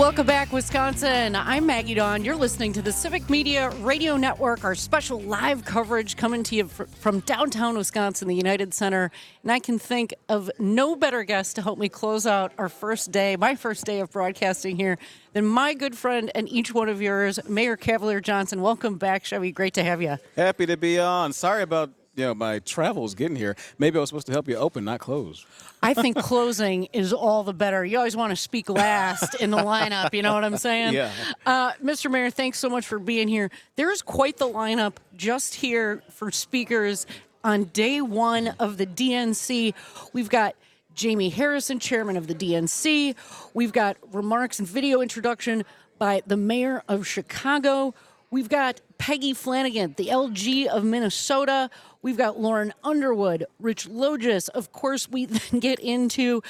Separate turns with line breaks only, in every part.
Welcome back, Wisconsin. I'm Maggie Dawn. You're listening to the Civic Media Radio Network, our special live coverage coming to you from downtown Wisconsin, the United Center. And I can think of no better guest to help me close out our first day, my first day of broadcasting here, than my good friend and each one of yours, Mayor Cavalier Johnson. Welcome back, Chevy. Great to have you.
Happy to be on. Sorry about my travels getting here. Maybe I was supposed to help you open, not close.
I think closing is all the better. You always want to speak last in the lineup. You know what I'm saying?
Yeah.
Mr. Mayor, thanks so much for being here. There's quite the lineup just here for speakers on day one of the DNC. We've got Jamie Harrison, chairman of the DNC. We've got remarks and video introduction by the mayor of Chicago. We've got Peggy Flanagan, the LG of Minnesota. We've got Lauren Underwood, Rich Logis. Of course, we then get into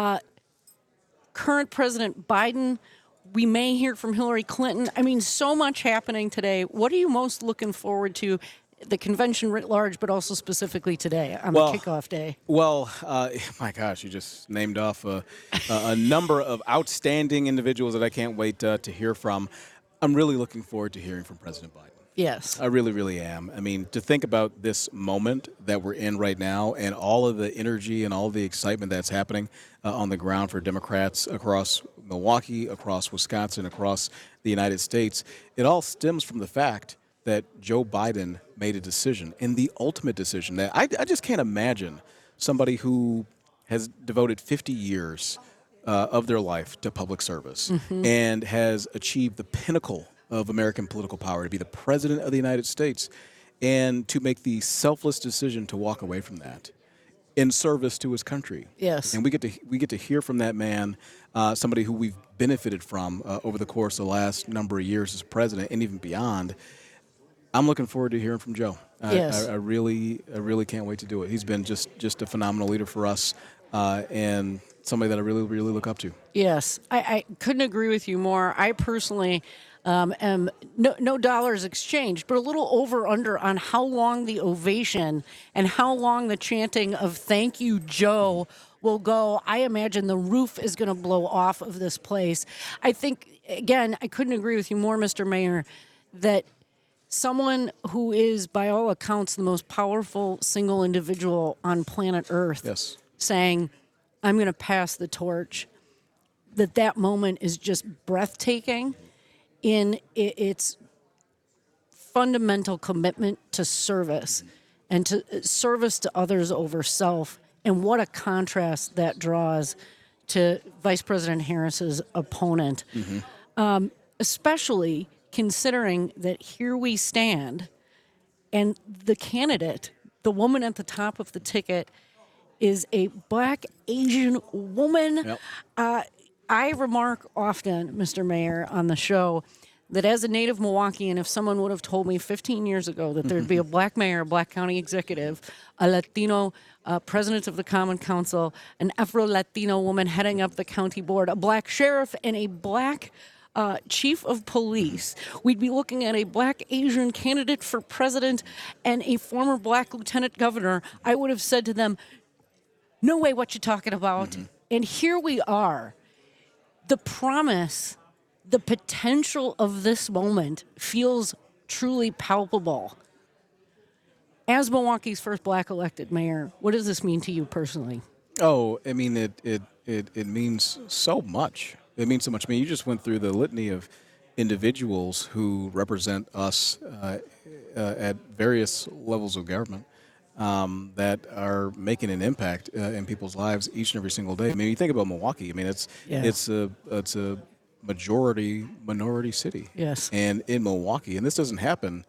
current President Biden. We may hear from Hillary Clinton. I mean, so much happening today. What are you most looking forward to? The convention writ large, but also specifically today on the kickoff day.
Well, my gosh, you just named off a number of outstanding individuals that I can't wait to hear from. I'm really looking forward to hearing from President Biden.
Yes.
I really, really am. I mean, to think about this moment that we're in right now and all of the energy and all the excitement that's happening on the ground for Democrats across Milwaukee, across Wisconsin, across the United States, it all stems from the fact that Joe Biden made a decision, and the ultimate decision that I just can't imagine somebody who has devoted 50 years of their life to public service and has achieved the pinnacle of American political power, to be the president of the United States, and to make the selfless decision to walk away from that in service to his country.
Yes.
And we get to hear from that man, somebody who we've benefited from over the course of the last number of years as president and even beyond. I'm looking forward to hearing from Joe.
Yes.
I really can't wait to do it. He's been just a phenomenal leader for us, and somebody that I really, really look up to.
Yes. I couldn't agree with you more. I personally am no dollars exchanged, but a little over under on how long the ovation and how long the chanting of "Thank you, Joe" will go. I imagine the roof is going to blow off of this place. I think, again, I couldn't agree with you more, Mr. Mayor, that someone who is, by all accounts, the most powerful single individual on planet Earth,
Yes.
saying, "I'm going to pass the torch," that moment is just breathtaking in its fundamental commitment to service and to service to others over self. And what a contrast that draws to Vice President Harris's opponent, especially considering that here we stand and the candidate, the woman at the top of the ticket, is a Black Asian woman.
Yep.
I remark often, Mr. Mayor, on the show that as a native Milwaukeean, if someone would have told me 15 years ago that there'd be a Black mayor, a Black county executive, a Latino president of the Common Council, an Afro-Latino woman heading up the county board, a Black sheriff, and a Black chief of police, we'd be looking at a Black Asian candidate for president and a former Black lieutenant governor, I would have said to them, "No way, what you talking about?" And here we are. The promise, the potential of this moment feels truly palpable. As Milwaukee's first Black elected mayor, what does this mean to you personally?
Oh, I mean, it means so much. It means so much. I mean, you just went through the litany of individuals who represent us at various levels of government that are making an impact in people's lives each and every single day. I mean, you think about Milwaukee. I mean, it's a minority city.
Yes.
And in Milwaukee, and this doesn't happen,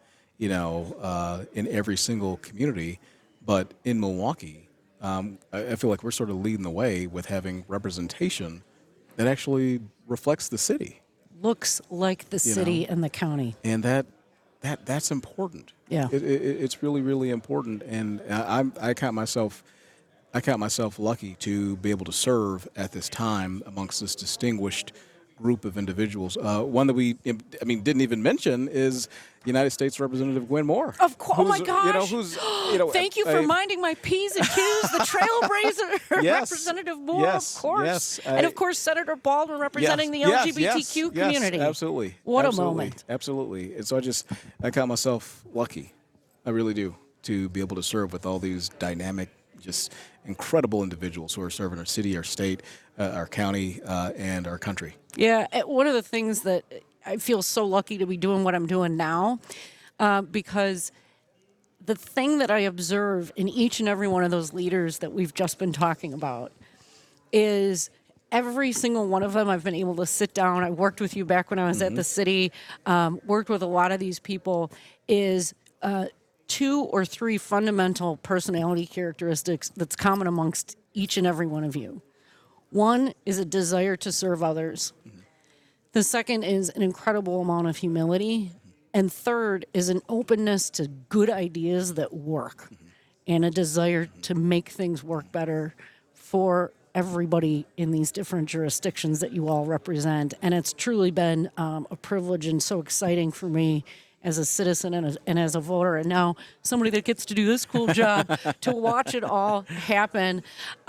in every single community, but in Milwaukee, I feel like we're sort of leading the way with having representation that actually reflects the city.
Looks like the city and the county.
And that's important.
Yeah.
It's really, really important. And I count myself lucky to be able to serve at this time amongst this distinguished group of individuals. One that we, didn't even mention is United States Representative Gwen Moore.
Of course. Oh my gosh. Thank you for
I-
minding my P's and Q's. The Trailblazer
Yes.
Representative Moore,
Yes.
of course.
Yes.
And of course, Senator Baldwin representing the
Yes.
LGBTQ
Yes.
community.
Yes, absolutely.
What
Absolutely.
a moment.
Absolutely. And so I count myself lucky. I really do, to be able to serve with all these dynamic, just incredible individuals who are serving our city, our state, our county, and our country.
Yeah, one of the things that I feel so lucky to be doing what I'm doing now, because the thing that I observe in each and every one of those leaders that we've just been talking about is every single one of them I've been able to sit down. I worked with you back when I was at the city, worked with a lot of these people, is 2 or 3 fundamental personality characteristics that's common amongst each and every one of you. One is a desire to serve others. The second is an incredible amount of humility. And third is an openness to good ideas that work and a desire to make things work better for everybody in these different jurisdictions that you all represent. And it's truly been a privilege and so exciting for me as a citizen and as a voter, and now somebody that gets to do this cool job to watch it all happen.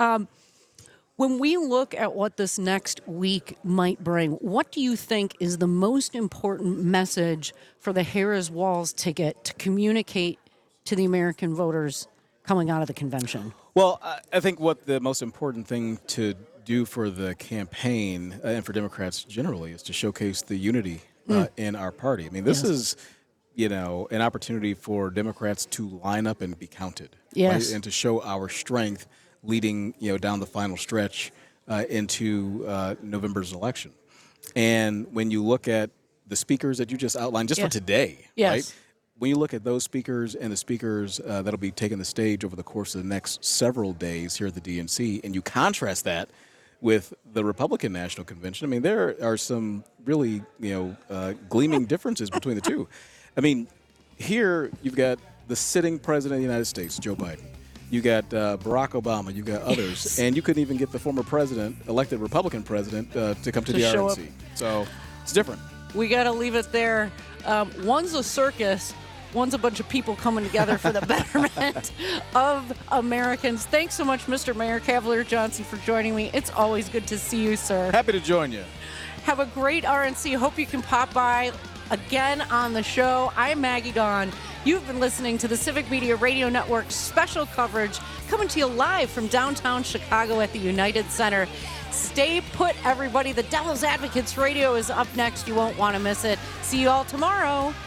When we look at what this next week might bring, what do you think is the most important message for the Harrah's Walls ticket to communicate to the American voters coming out of the convention?
Well, I think what the most important thing to do for the campaign and for Democrats generally is to showcase the unity in our party. I mean, this is, an opportunity for Democrats to line up and be counted.
Yes.
Right? And to show our strength leading, down the final stretch into November's election. And when you look at the speakers that you just outlined, just for today,
Yes.
right? When you look at those speakers and the speakers that'll be taking the stage over the course of the next several days here at the DNC, and you contrast that with the Republican National Convention, I mean, there are some really, gleaming differences between the two. I mean, here you've got the sitting president of the United States, Joe Biden. You got Barack Obama. You got others, and you couldn't even get the former president, elected Republican president, to come to the
show
RNC. So it's different.
We got to leave it there. One's a circus. One's a bunch of people coming together for the betterment of Americans. Thanks so much, Mr. Mayor Cavalier Johnson, for joining me. It's always good to see you, sir.
Happy to join you.
Have a great RNC. Hope you can pop by again on the show. I'm Maggie Gaughan. You've been listening to the Civic Media Radio Network special coverage coming to you live from downtown Chicago at the United Center. Stay put, everybody. The Devil's Advocates Radio is up next. You won't want to miss it. See you all tomorrow.